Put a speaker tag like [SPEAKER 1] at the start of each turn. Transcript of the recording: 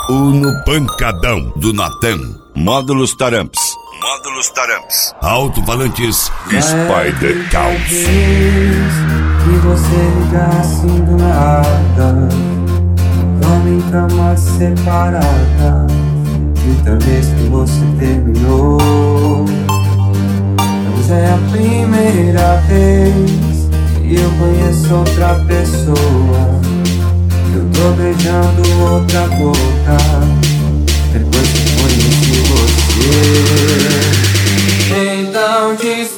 [SPEAKER 1] ou no pancadão do Natan.
[SPEAKER 2] Módulos Taramps.
[SPEAKER 1] Alto-falantes Spider Caos.
[SPEAKER 3] E você liga assim do nada, dorme em cama separada. Quinta vez que você terminou, mas é a primeira vez que eu conheço outra pessoa, que eu tô beijando outra boca depois que conheci você. Então diz